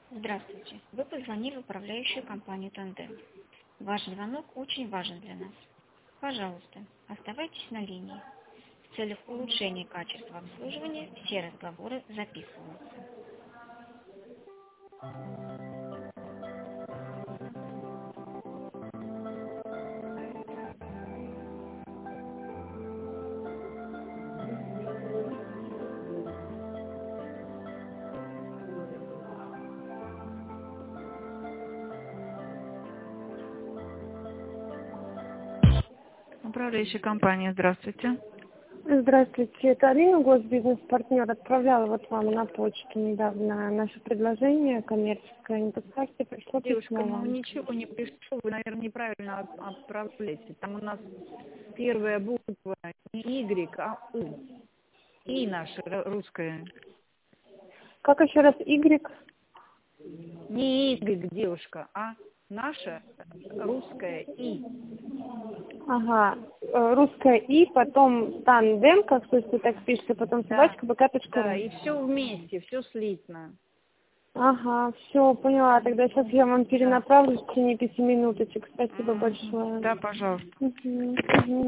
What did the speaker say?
Здравствуйте. Вы позвонили в управляющую компанию «Тандем». Ваш звонок очень важен для нас. Пожалуйста, оставайтесь на линии. В целях улучшения качества обслуживания все разговоры записываются. Управляющая компания, здравствуйте. Здравствуйте, это Алина, госбизнес-партнер. Отправляла вот вам на почту недавно наше предложение коммерческое. Не подскажете, пришло Девушка, письмо вам. ничего не пришло, вы, наверное, неправильно отправляете. Там у нас первая буква не Y, а У. И наша русская. Как еще раз, Y? Не Y, девушка, а наша русская И. Ага, русское И, потом тандем, как то есть вы так пишете, потом собачка, bk.ru. Да, и все вместе, все слитно. Ага, все, поняла. Тогда сейчас я вам перенаправлю в течение 5 минуточек. Спасибо большое. Да, пожалуйста. Мгм.